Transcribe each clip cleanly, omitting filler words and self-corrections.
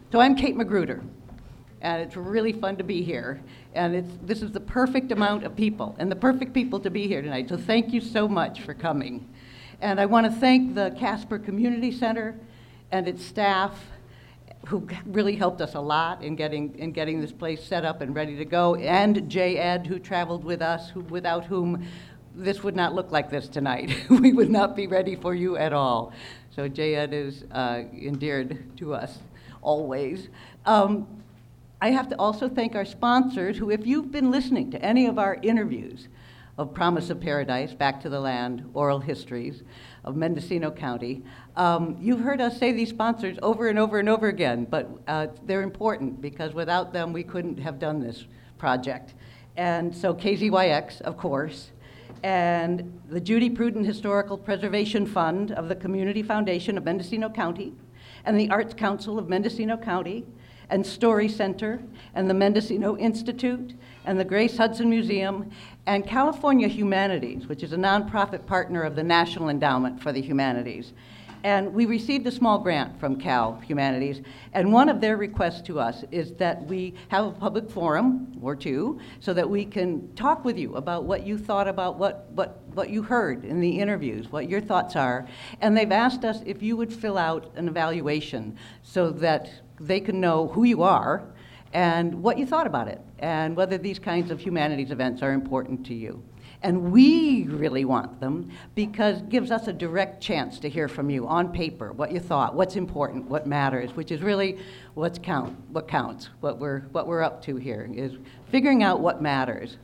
So I'm Kate Magruder, and it's really fun to be here. And this is the perfect amount of people, and the perfect people to be here tonight. So thank you so much for coming. And I want to thank the Casper Community Center and its staff, who really helped us a lot in getting this place set up and ready to go, and J.Ed, who traveled with us, without whom this would not look like this tonight. We would not be ready for you at all. So J.Ed is endeared to us always. I have to also thank our sponsors, who, if you've been listening to any of our interviews of Promise of Paradise, Back to the Land, Oral Histories of Mendocino County, you've heard us say these sponsors over and over and over again, but they're important, because without them we couldn't have done this project. And so KZYX, of course, and the Judy Pruden Historical Preservation Fund of the Community Foundation of Mendocino County, and the Arts Council of Mendocino County, and Story Center, and the Mendocino Institute, and the Grace Hudson Museum, and California Humanities, which is a nonprofit partner of the National Endowment for the Humanities. And we received a small grant from Cal Humanities, and one of their requests to us is that we have a public forum or two so that we can talk with you about what you thought about what you heard in the interviews, what your thoughts are. And they've asked us if you would fill out an evaluation so that they can know who you are and what you thought about it, and whether these kinds of humanities events are important to you. And we really want them because it gives us a direct chance to hear from you on paper, what you thought, what's important, what matters, which is really what counts, what we're up to here, is figuring out what matters.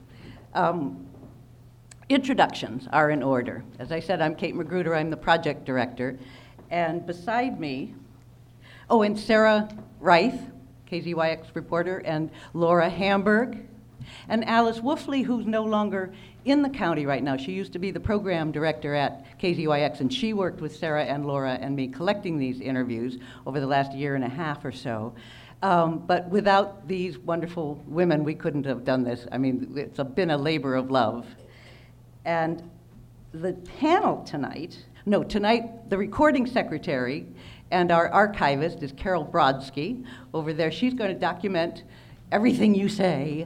Introductions are in order. As I said, I'm Kate Magruder, I'm the project director, and beside me, and Sarah Reith, KZYX reporter, and Laura Hamburg, and Alice Wolfley, who's no longer in the county right now. She used to be the program director at KZYX, and she worked with Sarah and Laura and me collecting these interviews over the last year and a half or so. But without these wonderful women, we couldn't have done this. I mean, it's been a labor of love. And the panel tonight, the recording secretary and our archivist is Carol Brodsky over there. She's going to document everything you say,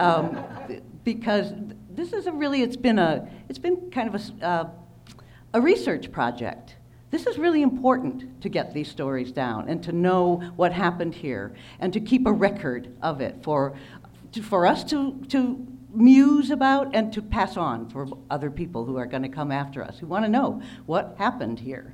because this is it's been kind of a research project. This is really important to get these stories down and to know what happened here and to keep a record of it for us to muse about and to pass on for other people who are going to come after us, who want to know what happened here.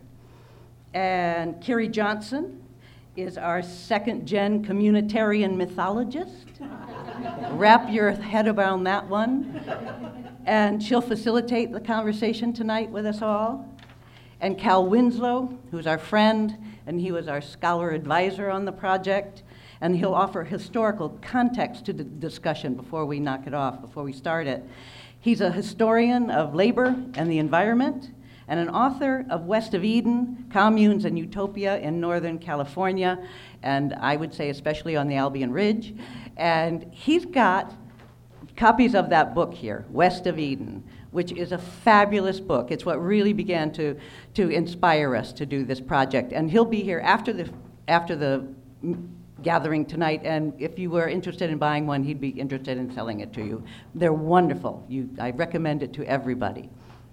And Carrie Johnson is our second-gen communitarian mythologist. Wrap your head around that one. And she'll facilitate the conversation tonight with us all. And Cal Winslow, who's our friend, and he was our scholar advisor on the project, and he'll offer historical context to the discussion before we knock it off, before we start it. He's a historian of labor and the environment, and an author of West of Eden, Communes and Utopia in Northern California, and I would say especially on the Albion Ridge. And he's got copies of that book here, West of Eden, which is a fabulous book. It's what really began to inspire us to do this project. And he'll be here after the gathering tonight, and if you were interested in buying one, he'd be interested in selling it to you. They're wonderful. I recommend it to everybody.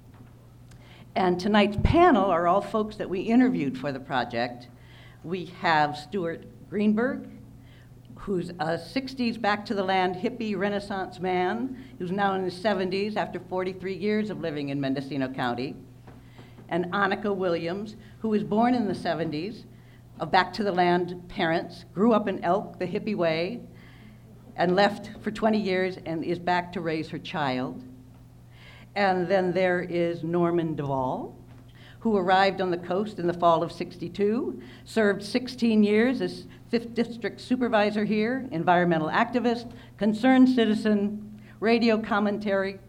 And tonight's panel are all folks that we interviewed for the project. We have Stuart Greenberg, who's a 60s back to the land hippie Renaissance man, who's now in his 70s after 43 years of living in Mendocino County. And Annika Williams, who was born in the 70s, of back to the land parents, grew up in Elk the hippie way, and left for 20 years and is back to raise her child. And then there is Norman Duvall, who arrived on the coast in the fall of '62, served 16 years as 5th District Supervisor here, environmental activist, concerned citizen, radio commentator,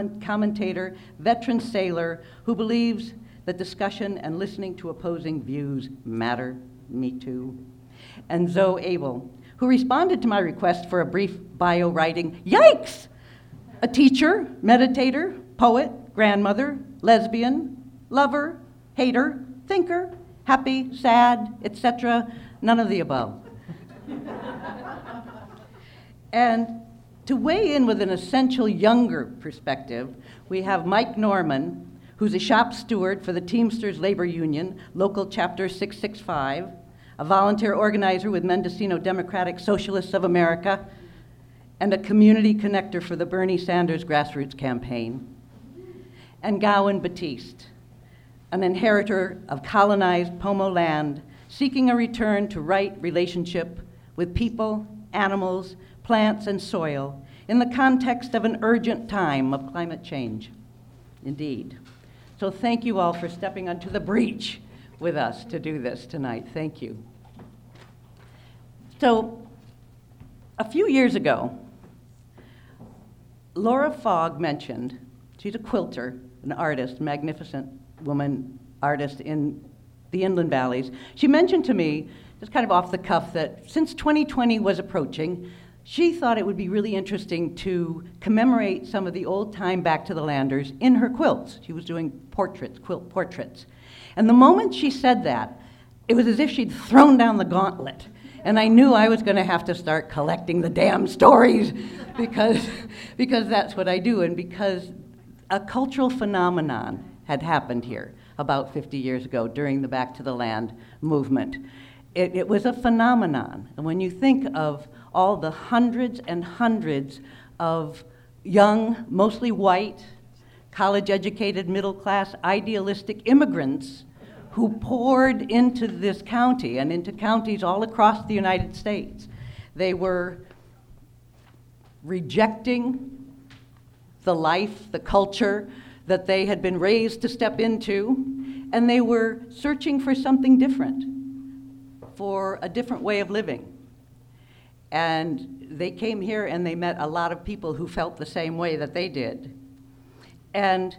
veteran sailor, who believes that discussion and listening to opposing views matter. Me too. And Zoe Abel, who responded to my request for a brief bio writing, yikes! A teacher, meditator, poet, grandmother, lesbian, lover, hater, thinker, happy, sad, etc., none of the above. And to weigh in with an essential younger perspective, we have Mike Norman, who's a shop steward for the Teamsters Labor Union, local chapter 665, a volunteer organizer with Mendocino Democratic Socialists of America, and a community connector for the Bernie Sanders grassroots campaign. And Gowan Batiste, an inheritor of colonized Pomo land, seeking a return to right relationship with people, animals, plants, and soil in the context of an urgent time of climate change. Indeed. So thank you all for stepping onto the breach with us to do this tonight. Thank you. So a few years ago, Laura Fogg mentioned, she's a quilter, an artist, magnificent woman artist in the Inland Valleys. She mentioned to me, just kind of off the cuff, that since 2020 was approaching, she thought it would be really interesting to commemorate some of the old-time Back to the Landers in her quilts. She was doing portraits, quilt portraits. And the moment she said that, it was as if she'd thrown down the gauntlet. And I knew I was going to have to start collecting the damn stories because that's what I do, and because a cultural phenomenon had happened here about 50 years ago during the Back to the Land movement. It was a phenomenon. And when you think of all the hundreds and hundreds of young, mostly white, college-educated, middle-class, idealistic immigrants who poured into this county and into counties all across the United States, they were rejecting the life, the culture that they had been raised to step into, and they were searching for something different, for a different way of living. And they came here and they met a lot of people who felt the same way that they did. And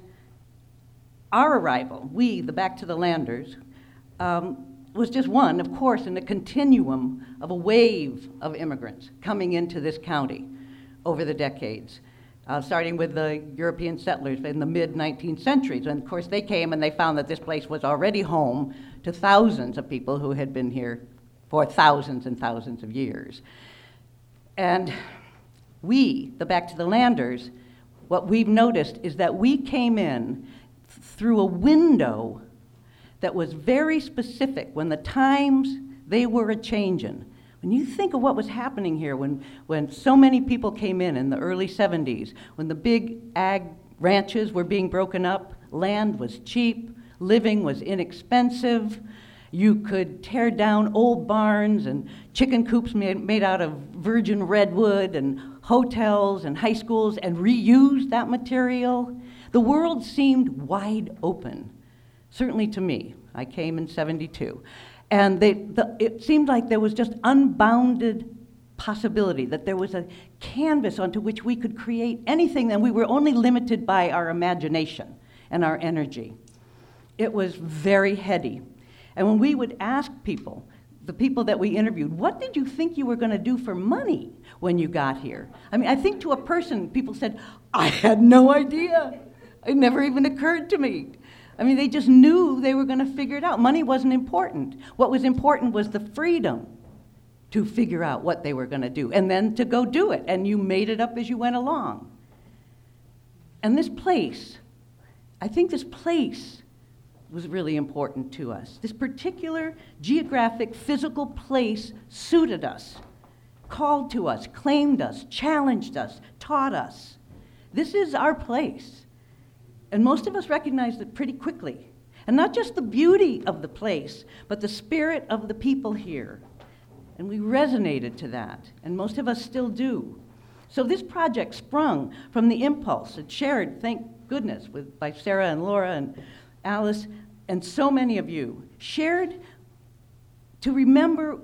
our arrival, we, the Back to the Landers, was just one, of course, in a continuum of a wave of immigrants coming into this county over the decades, starting with the European settlers in the mid-19th centuries. And of course, they came and they found that this place was already home to thousands of people who had been here for thousands and thousands of years. And we, the Back to the Landers, what we've noticed is that we came in through a window that was very specific when the times they were a-changin'. When you think of what was happening here when so many people came in the early 70s, when the big ag ranches were being broken up, land was cheap, living was inexpensive, you could tear down old barns and chicken coops made out of virgin redwood and hotels and high schools and reuse that material. The world seemed wide open, certainly to me. I came in 72. And it seemed like there was just unbounded possibility, that there was a canvas onto which we could create anything, and we were only limited by our imagination and our energy. It was very heady. And when we would ask people, the people that we interviewed, what did you think you were going to do for money when you got here? I mean, I think to a person, people said, I had no idea. It never even occurred to me. I mean, they just knew they were going to figure it out. Money wasn't important. What was important was the freedom to figure out what they were going to do and then to go do it. And you made it up as you went along. And this place, I think this place was really important to us. This particular geographic, physical place suited us, called to us, claimed us, challenged us, taught us. This is our place. And most of us recognized it pretty quickly. And not just the beauty of the place, but the spirit of the people here. And we resonated to that, and most of us still do. So this project sprung from the impulse, it's shared, thank goodness, by Sarah and Laura and Alice, and so many of you, shared to remember,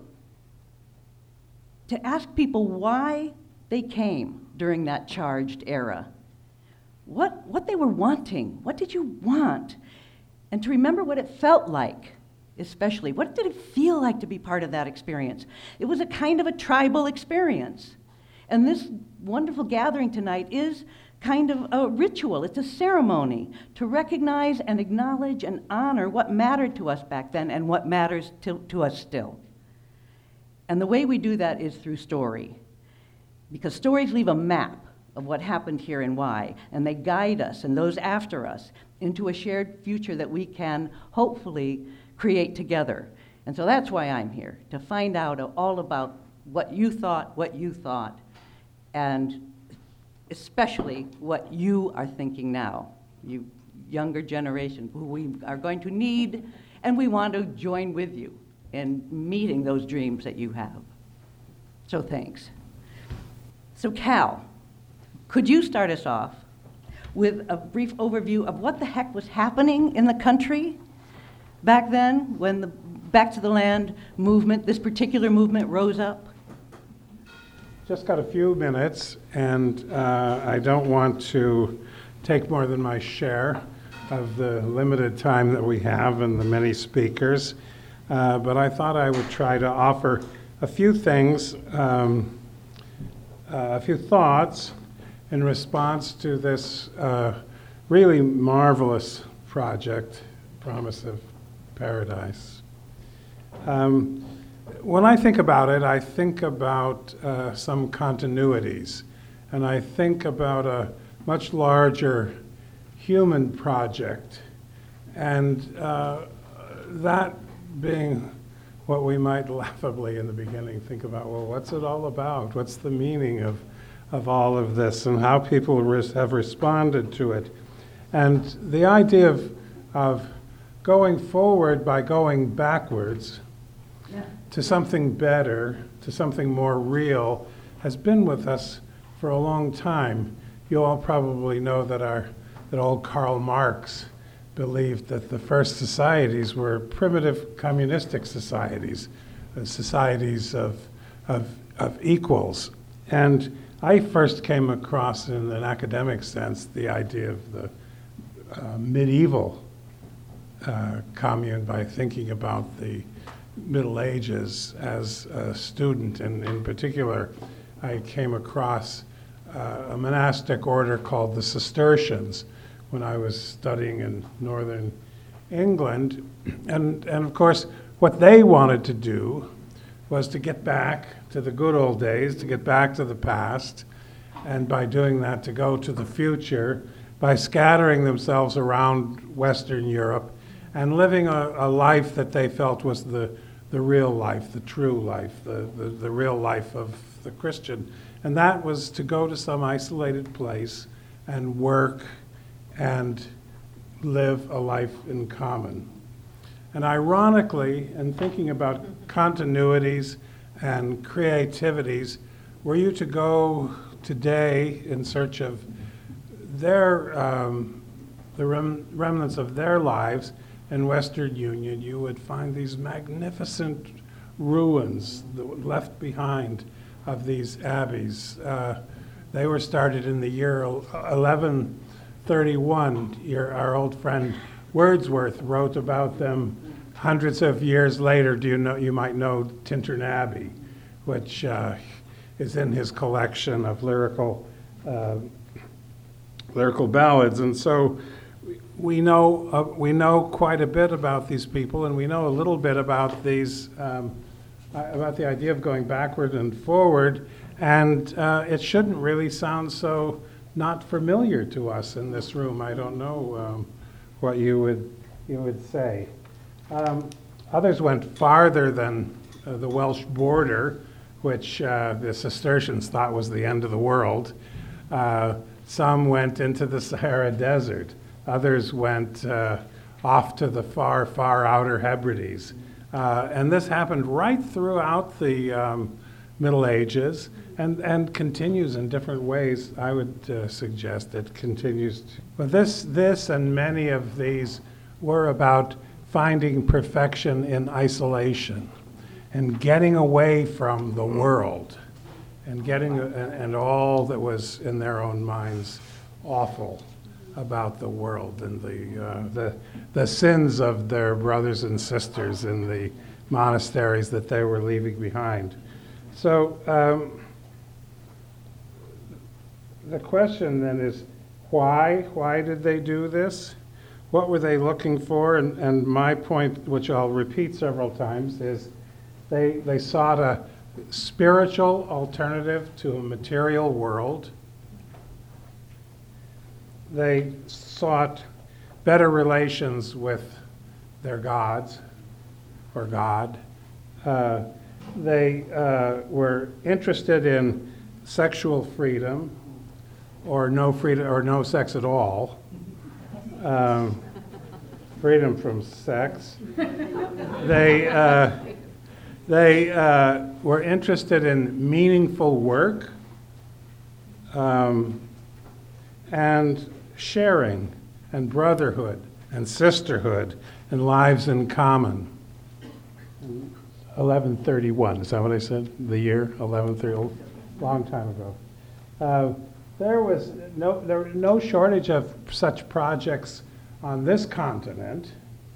to ask people why they came during that charged era. What they were wanting, what did you want? And to remember what it felt like, especially. What did it feel like to be part of that experience? It was a kind of a tribal experience. And this wonderful gathering tonight is kind of a ritual. It's a ceremony to recognize and acknowledge and honor what mattered to us back then and what matters to us still. And the way we do that is through story. Because stories leave a map of what happened here and why, and they guide us and those after us into a shared future that we can hopefully create together. And so that's why I'm here, to find out all about what you thought, and especially what you are thinking now, you younger generation, who we are going to need, and we want to join with you in meeting those dreams that you have. So thanks. So Cal, could you start us off with a brief overview of what the heck was happening in the country back then when the Back to the Land movement, this particular movement, rose up? Just got a few minutes, and I don't want to take more than my share of the limited time that we have and the many speakers, but I thought I would try to offer a few things, a few thoughts in response to this really marvelous project, Promise of Paradise. When I think about it, I think about some continuities, and I think about a much larger human project, and that being what we might laughably in the beginning think about, well, what's it all about? What's the meaning of all of this, and how people have responded to it? And the idea of going forward by going backwards to something better, to something more real, has been with us for a long time. You all probably know that old Karl Marx believed that the first societies were primitive communistic societies, societies of equals. And I first came across, in an academic sense, the idea of the medieval commune by thinking about the Middle Ages as a student, and in particular, I came across a monastic order called the Cistercians when I was studying in northern England. And of course, what they wanted to do was to get back to the good old days, to get back to the past, and by doing that, to go to the future by scattering themselves around Western Europe and living a life that they felt was the real life, the true life, the real life of the Christian. And that was to go to some isolated place and work and live a life in common. And ironically, in thinking about continuities and creativities, were you to go today in search of their the remnants of their lives in Western Union, you would find these magnificent ruins left behind of these abbeys. They were started in the year 1131. Our old friend Wordsworth wrote about them hundreds of years later. You might know Tintern Abbey, which is in his collection of lyrical ballads. And so we know quite a bit about these people, and we know a little bit about these about the idea of going backward and forward, and it shouldn't really sound so not familiar to us in this room. I don't know what you would say. Others went farther than the Welsh border, which the Cistercians thought was the end of the world. Some went into the Sahara Desert. Others went off to the far, far outer Hebrides. And this happened right throughout the Middle Ages and continues in different ways. I would suggest it continues. But this and many of these were about finding perfection in isolation and getting away from the world and and all that was in their own minds awful about the world and the sins of their brothers and sisters in the monasteries that they were leaving behind. So the question then is, why? Why did they do this? What were they looking for? And my point, which I'll repeat several times, is they sought spiritual alternative to a material world. They sought better relations with their gods, or God. They were interested in sexual freedom, or no freedom, or no sex at all. Freedom from sex. They were interested in meaningful work and sharing and brotherhood and sisterhood and lives in common. 1131, is that what I said? The year 1130, long time ago. There was no shortage of such projects on this continent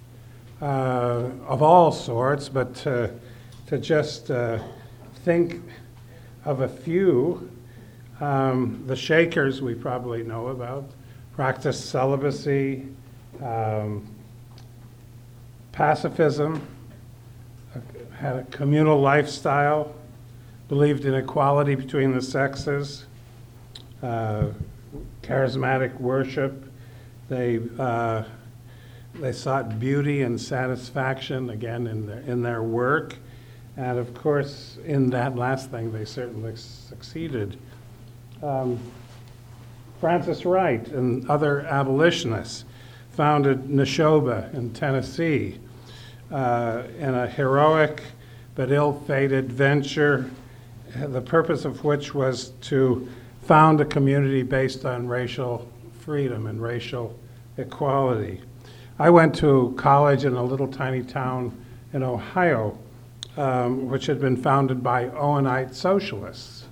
of all sorts, but to just think of a few, the Shakers we probably know about, practiced celibacy, pacifism, had a communal lifestyle, believed in equality between the sexes, charismatic worship. They sought beauty and satisfaction, again, in their work. And of course, in that last thing, they certainly succeeded. Francis Wright and other abolitionists founded Neshoba in Tennessee in a heroic but ill-fated venture, the purpose of which was to found a community based on racial freedom and racial equality. I went to college in a little tiny town in Ohio, which had been founded by Owenite socialists.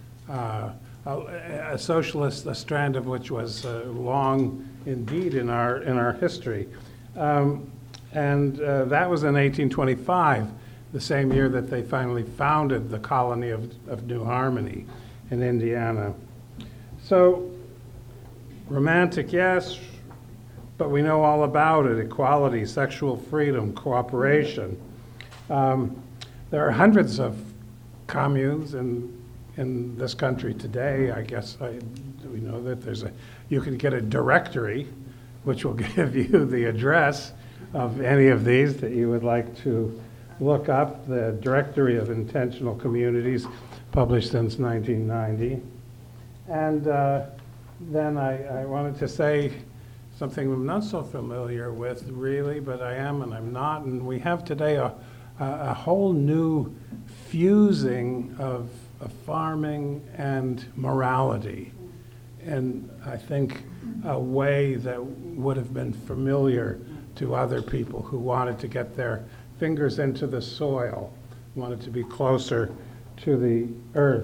A socialist, a strand of which was long indeed in our history. And that was in 1825, the same year that they finally founded the colony of New Harmony in Indiana. So, romantic, yes, but we know all about it: equality, sexual freedom, cooperation. There are hundreds of communes in this country today. I guess we know that you can get a directory which will give you the address of any of these that you would like to look up. The Directory of Intentional Communities, published since 1990. And then I wanted to say something I'm not so familiar with, really, but I am and I'm not. And we have today a whole new fusing of farming and morality, and I think a way that would have been familiar to other people who wanted to get their fingers into the soil, wanted to be closer to the earth.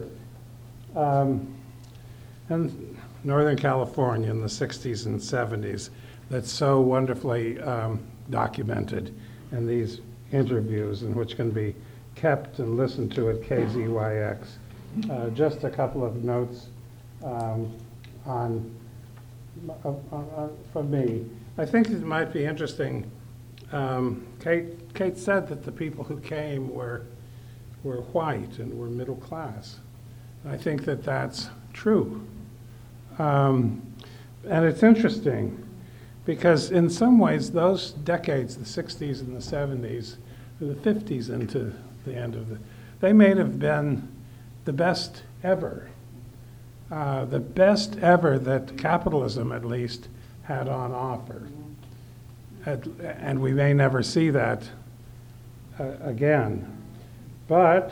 And Northern California in the 60s and 70s, that's so wonderfully documented in these interviews, and which can be kept and listened to at KZYX. Just a couple of notes from me. I think it might be interesting. Kate said that the people who came were white and were middle class. I think that that's true. And it's interesting because in some ways those decades, the 60s and the 70s, the 50s into the end of they may have been the best ever. The best ever that capitalism, at least, had on offer. And we may never see that again. But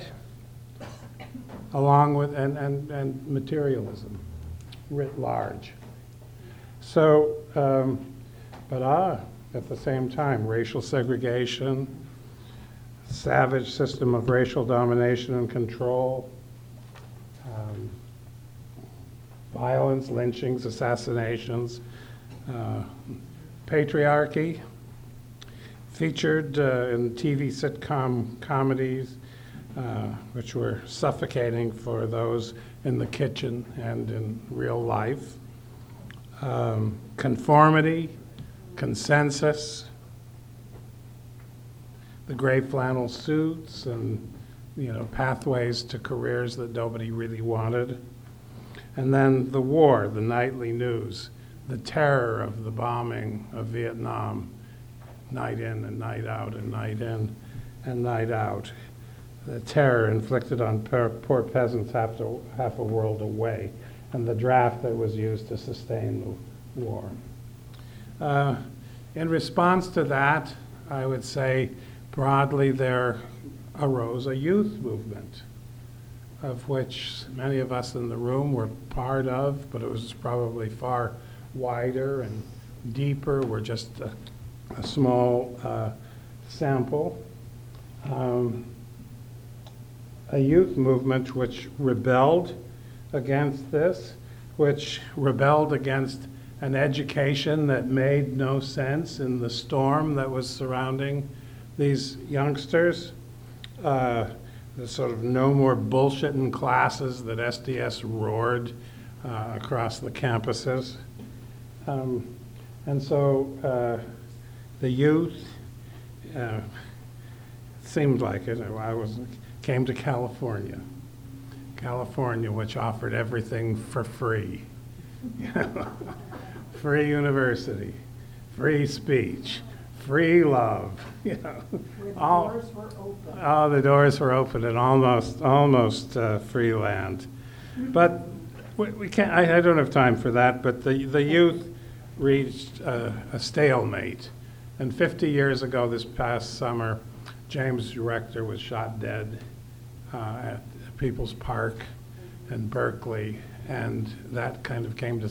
along with, and materialism writ large. So, at the same time, racial segregation, savage system of racial domination and control, violence, lynchings, assassinations, patriarchy, featured in TV sitcom comedies, which were suffocating for those in the kitchen and in real life. Conformity, consensus, the gray flannel suits and pathways to careers that nobody really wanted. And then the war, the nightly news, the terror of the bombing of Vietnam, night in and night out and night in and night out. The terror inflicted on poor peasants half a world away, and the draft that was used to sustain the war. In response to that, I would say broadly there arose a youth movement, of which many of us in the room were part of, but it was probably far wider and deeper. We're just a small sample. A youth movement which rebelled against this, which rebelled against an education that made no sense in the storm that was surrounding these youngsters. The sort of no more bullshit in classes that SDS roared across the campuses. And so the youth seemed like it. Came to California, which offered everything for free. Free university, free speech, free love. Where the doors were open. Oh, the doors were open and almost free land. But we can't. I don't have time for that. But the youth reached a stalemate, and 50 years ago, this past summer, James Rector was shot dead at People's Park in Berkeley, and that kind of came to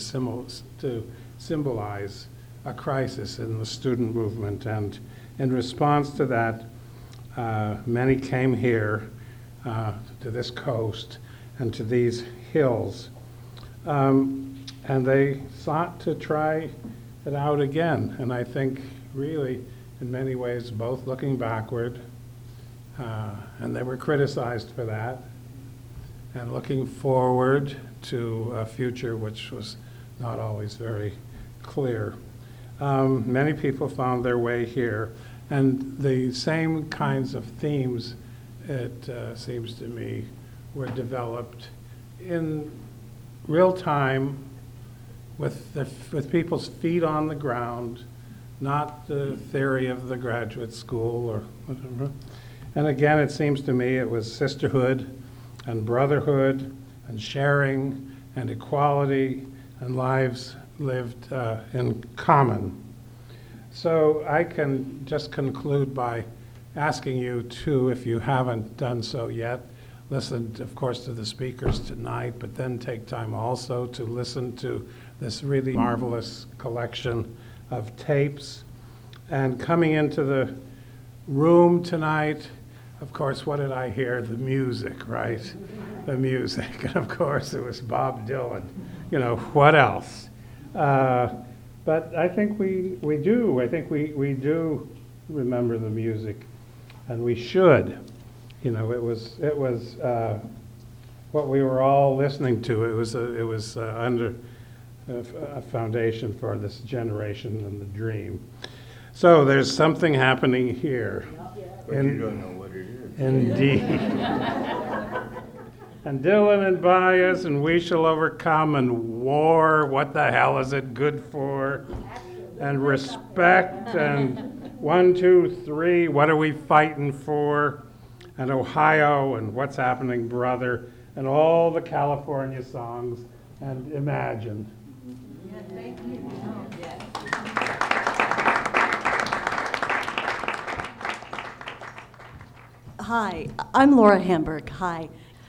symbolize a crisis in the student movement. And in response to that, many came here to this coast and to these hills, and they sought to try it out again. And I think really, in many ways, both looking backward, and they were criticized for that, and looking forward to a future which was not always very clear. Many people found their way here, and the same kinds of themes, it seems to me, were developed in real time with people's feet on the ground, not the theory of the graduate school or whatever. And again, it seems to me it was sisterhood and brotherhood and sharing and equality and lives lived in common. So I can just conclude by asking you to, if you haven't done so yet, listen, of course, to the speakers tonight, but then take time also to listen to this really marvelous collection of tapes. And coming into the room tonight, of course, what did I hear? The music, right? The music. And of course, it was Bob Dylan. What else? But I think we do. I think we do remember the music, and we should. It was what we were all listening to. It was under a foundation for this generation and the dream. So there's something happening here. But you don't know what it is. Indeed. And Dylan and Bias and We Shall Overcome and War, what the hell is it good for? And Respect and 1, 2, 3, what are we fighting for? And Ohio and What's Happening, Brother, and all the California songs, and Imagine. Yeah, thank you. Hi, I'm Laura Hamburg. Hi.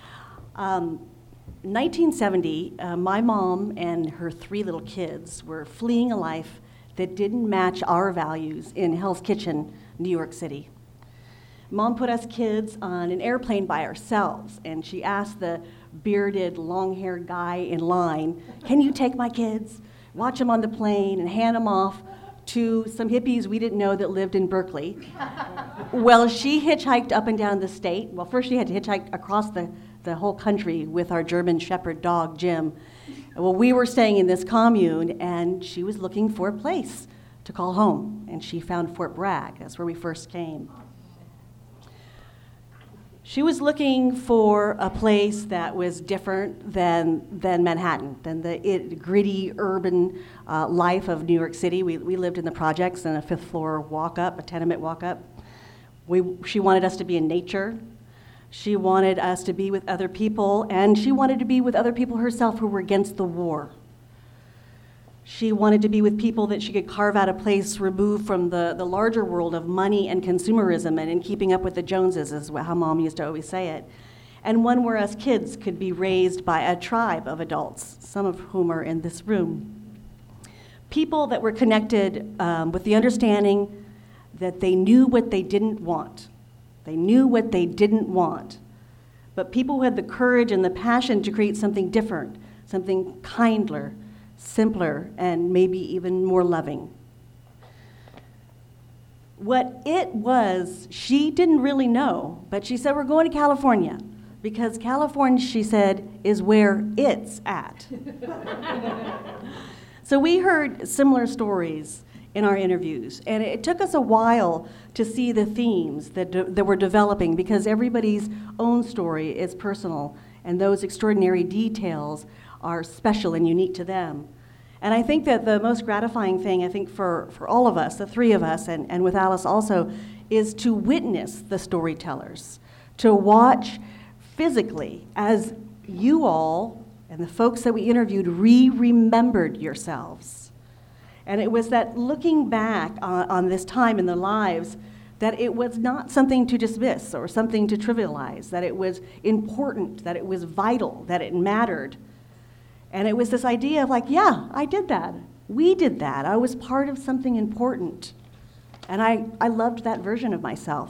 1970, my mom and her 3 little kids were fleeing a life that didn't match our values in Hell's Kitchen, New York City. Mom put us kids on an airplane by ourselves, and she asked the bearded, long-haired guy in line, "Can you take my kids, watch them on the plane, and hand them off to some hippies we didn't know that lived in Berkeley?" Well, she hitchhiked up and down the state. Well, first she had to hitchhike across the whole country with our German Shepherd dog, Jim. Well, we were staying in this commune, and she was looking for a place to call home, and she found Fort Bragg. That's where we first came. She was looking for a place that was different than Manhattan, than the gritty urban life of New York City. We lived in the projects in a fifth floor walk-up, a tenement walk-up. She wanted us to be in nature. She wanted us to be with other people, and she wanted to be with other people herself who were against the war. She wanted to be with people that she could carve out a place removed from the larger world of money and consumerism and in keeping up with the Joneses, is how Mom used to always say it. And one where us kids could be raised by a tribe of adults, some of whom are in this room. People that were connected with the understanding that they knew what they didn't want. They knew what they didn't want. But people who had the courage and the passion to create something different, something kinder, simpler, and maybe even more loving. What it was, she didn't really know, but she said, we're going to California, because California, she said, is where it's at. So we heard similar stories in our interviews, and it took us a while to see the themes that were developing, because everybody's own story is personal, and those extraordinary details are special and unique to them. And I think that the most gratifying thing, I think for all of us, the three of us, and with Alice also, is to witness the storytellers, to watch physically as you all and the folks that we interviewed remembered yourselves. And it was that looking back on this time in their lives, that it was not something to dismiss or something to trivialize, that it was important, that it was vital, that it mattered. And it was this idea of like, yeah, I did that. We did that. I was part of something important. And I loved that version of myself.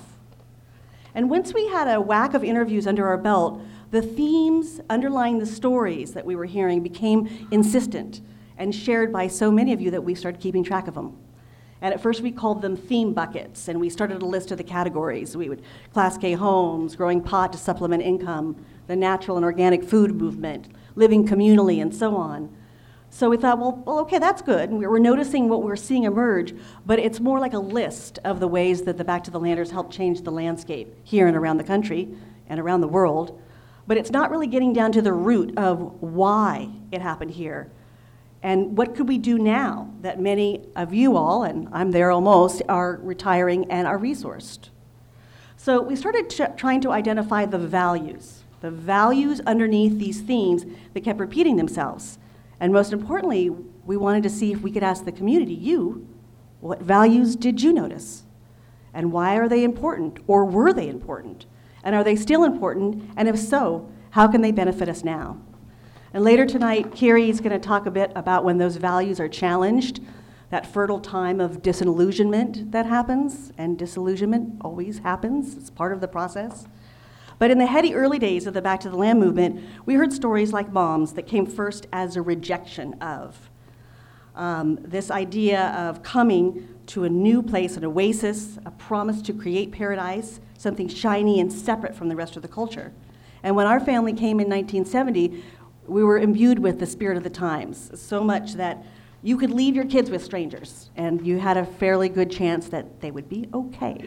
And once we had a whack of interviews under our belt, the themes underlying the stories that we were hearing became insistent and shared by so many of you that we started keeping track of them. And at first we called them theme buckets, and we started a list of the categories. We would Class K homes, growing pot to supplement income, the natural and organic food movement, living communally, and so on. So we thought, well, okay, that's good. And we were noticing what we're seeing emerge, but it's more like a list of the ways that the Back to the Landers helped change the landscape here and around the country and around the world. But it's not really getting down to the root of why it happened here. And what could we do now that many of you all, and I'm there almost, are retiring and are resourced? So we started trying to identify the values underneath these themes that kept repeating themselves. And most importantly, we wanted to see if we could ask the community, you, what values did you notice? And why are they important? Or were they important? And are they still important? And if so, how can they benefit us now? And later tonight, Kiri is going to talk a bit about when those values are challenged, that fertile time of disillusionment that happens, and disillusionment always happens, it's part of the process. But in the heady early days of the Back to the Land movement, we heard stories like Mom's that came first as a rejection of. This idea of coming to a new place, an oasis, a promise to create paradise, something shiny and separate from the rest of the culture. And when our family came in 1970, we were imbued with the spirit of the times, so much that you could leave your kids with strangers, and you had a fairly good chance that they would be okay.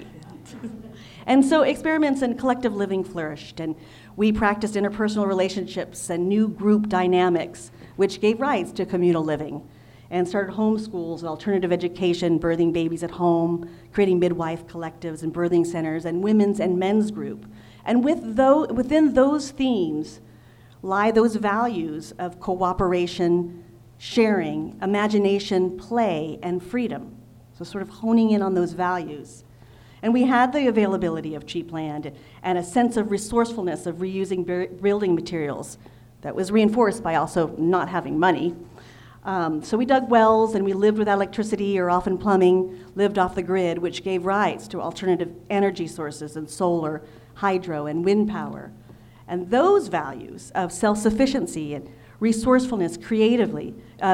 And so experiments in collective living flourished, and we practiced interpersonal relationships and new group dynamics, which gave rise to communal living, and started homeschools and alternative education, birthing babies at home, creating midwife collectives and birthing centers, and women's and men's group. And within those themes lie those values of cooperation, sharing, imagination, play, and freedom. So sort of honing in on those values. And we had the availability of cheap land and a sense of resourcefulness of reusing building materials that was reinforced by also not having money. So we dug wells and we lived without electricity or often plumbing, lived off the grid, which gave rise to alternative energy sources and solar, hydro, and wind power. And those values of self-sufficiency and resourcefulness, creativity,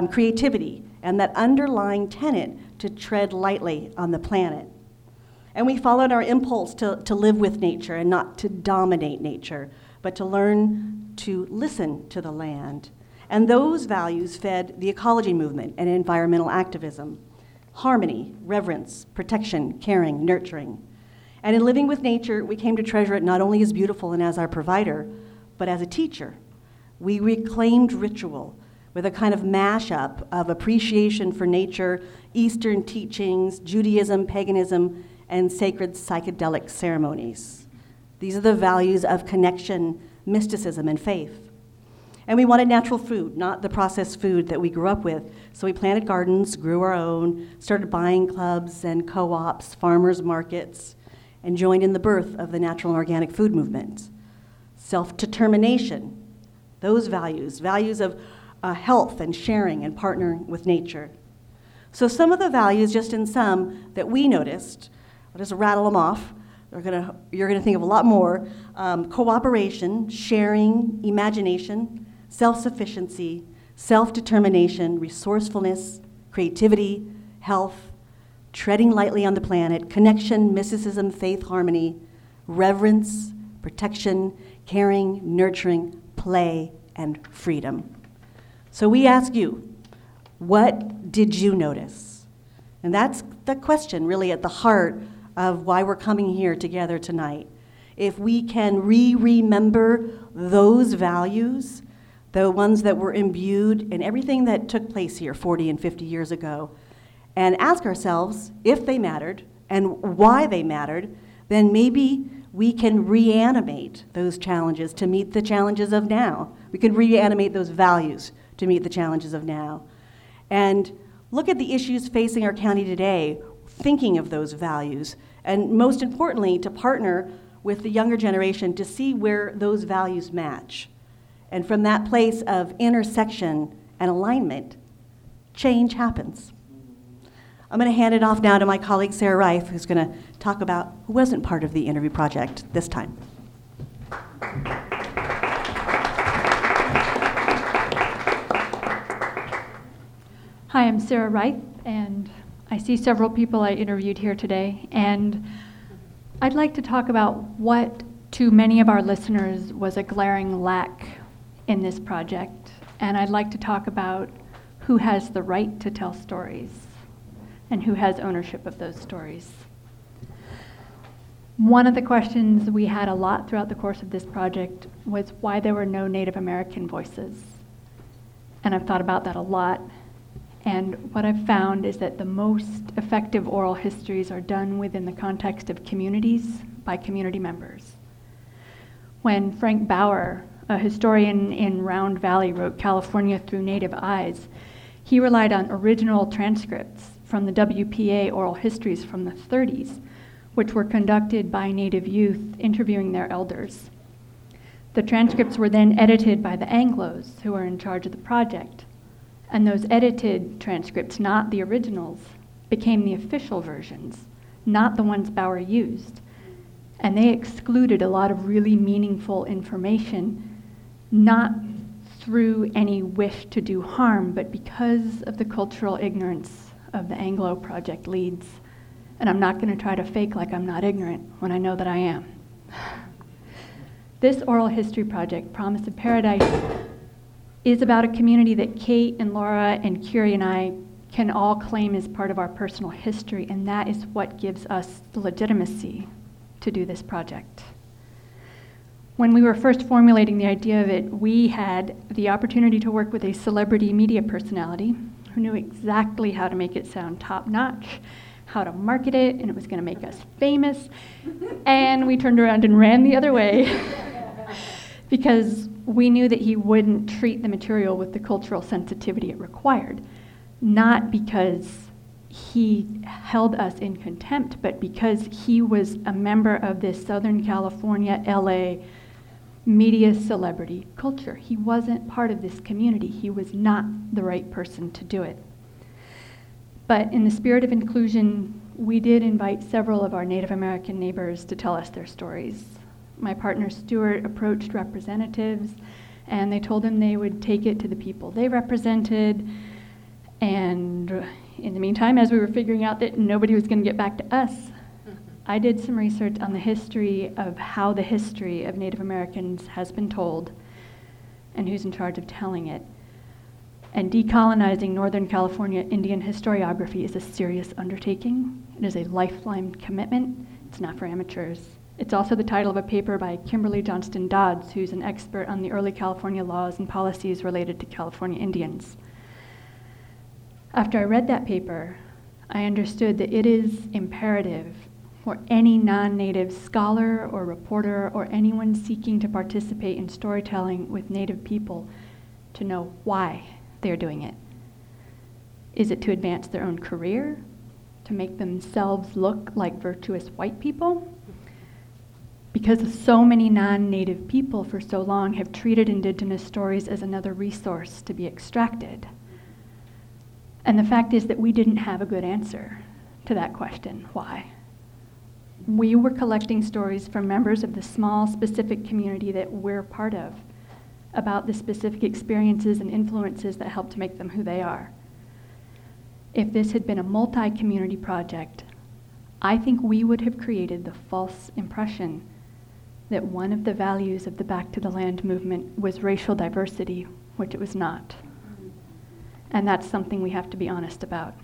and that underlying tenet to tread lightly on the planet. And we followed our impulse to live with nature and not to dominate nature, but to learn to listen to the land. And those values fed the ecology movement and environmental activism. Harmony, reverence, protection, caring, nurturing. And in living with nature, we came to treasure it not only as beautiful and as our provider, but as a teacher. We reclaimed ritual with a kind of mashup of appreciation for nature, Eastern teachings, Judaism, paganism, and sacred psychedelic ceremonies. These are the values of connection, mysticism, and faith. And we wanted natural food, not the processed food that we grew up with. So we planted gardens, grew our own, started buying clubs and co-ops, farmers markets, and joined in the birth of the natural and organic food movement. Self-determination, those values of health and sharing and partnering with nature. So some of the values, just in some, that we noticed, I'll just rattle them off. You're gonna think of a lot more. Cooperation, sharing, imagination, self-sufficiency, self-determination, resourcefulness, creativity, health, treading lightly on the planet, connection, mysticism, faith, harmony, reverence, protection, caring, nurturing, play, and freedom. So we ask you, what did you notice? And that's the question really at the heart of why we're coming here together tonight. If we can remember those values, the ones that were imbued in everything that took place here 40 and 50 years ago, and ask ourselves if they mattered and why they mattered, then maybe we can reanimate those challenges to meet the challenges of now. We can reanimate those values to meet the challenges of now. And look at the issues facing our county today, thinking of those values, and most importantly, to partner with the younger generation to see where those values match. And from that place of intersection and alignment, change happens. I'm going to hand it off now to my colleague Sarah Reif, who's going to talk about who wasn't part of the interview project this time. Hi, I'm Sarah Reif, and I see several people I interviewed here today, and I'd like to talk about what to many of our listeners was a glaring lack in this project, and I'd like to talk about who has the right to tell stories and who has ownership of those stories. One of the questions we had a lot throughout the course of this project was why there were no Native American voices. And I've thought about that a lot. And what I've found is that the most effective oral histories are done within the context of communities by community members. When Frank Bauer, a historian in Round Valley, wrote California Through Native Eyes, he relied on original transcripts from the WPA oral histories from the 30s, which were conducted by Native youth interviewing their elders. The transcripts were then edited by the Anglos, who were in charge of the project. And those edited transcripts, not the originals, became the official versions, not the ones Bauer used. And they excluded a lot of really meaningful information, not through any wish to do harm, but because of the cultural ignorance of the Anglo project leads. And I'm not going to try to fake like I'm not ignorant when I know that I am. This oral history project, Promise of Paradise, is about a community that Kate and Laura and Curie and I can all claim as part of our personal history, and that is what gives us the legitimacy to do this project. When we were first formulating the idea of it, we had the opportunity to work with a celebrity media personality who knew exactly how to make it sound top-notch, how to market it, and it was going to make us famous, and we turned around and ran the other way because we knew that he wouldn't treat the material with the cultural sensitivity it required, not because he held us in contempt, but because he was a member of this Southern California, LA media celebrity culture. He wasn't part of this community. He was not the right person to do it. But in the spirit of inclusion, we did invite several of our Native American neighbors to tell us their stories. My partner Stuart approached representatives, and they told him they would take it to the people they represented. And in the meantime, as we were figuring out that nobody was going to get back to us, I did some research on the history of how the history of Native Americans has been told and who's in charge of telling it. And decolonizing Northern California Indian historiography is a serious undertaking. It is a lifeline commitment. It's not for amateurs. It's also the title of a paper by Kimberly Johnston Dodds, who's an expert on the early California laws and policies related to California Indians. After I read that paper, I understood that it is imperative for any non-Native scholar or reporter or anyone seeking to participate in storytelling with Native people to know why they're doing it. Is it to advance their own career? To make themselves look like virtuous white people? Because so many non-Native people for so long have treated Indigenous stories as another resource to be extracted. And the fact is that we didn't have a good answer to that question, why? We were collecting stories from members of the small, specific community that we're part of about the specific experiences and influences that helped to make them who they are. If this had been a multi-community project, I think we would have created the false impression that one of the values of the Back to the Land movement was racial diversity, which it was not. And that's something we have to be honest about.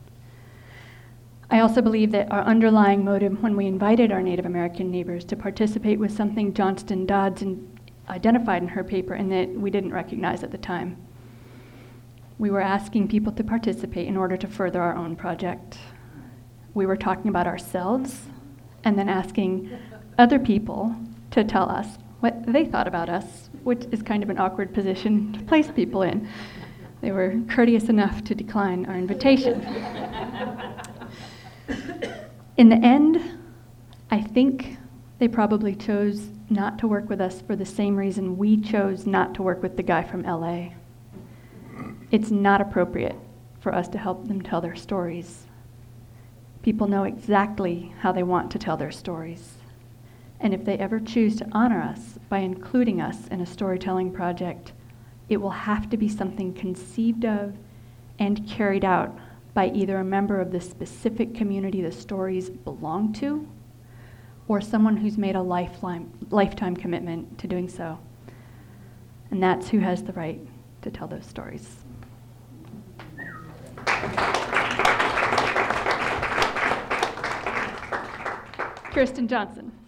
I also believe that our underlying motive when we invited our Native American neighbors to participate was something Johnston Dodds identified in her paper and that we didn't recognize at the time. We were asking people to participate in order to further our own project. We were talking about ourselves and then asking other people to tell us what they thought about us, which is kind of an awkward position to place people in. They were courteous enough to decline our invitation. In the end, I think they probably chose not to work with us for the same reason we chose not to work with the guy from LA. It's not appropriate for us to help them tell their stories. People know exactly how they want to tell their stories. And if they ever choose to honor us by including us in a storytelling project, it will have to be something conceived of and carried out by either a member of the specific community the stories belong to, or someone who's made a lifetime commitment to doing so. And that's who has the right to tell those stories. Kirsten Johnson.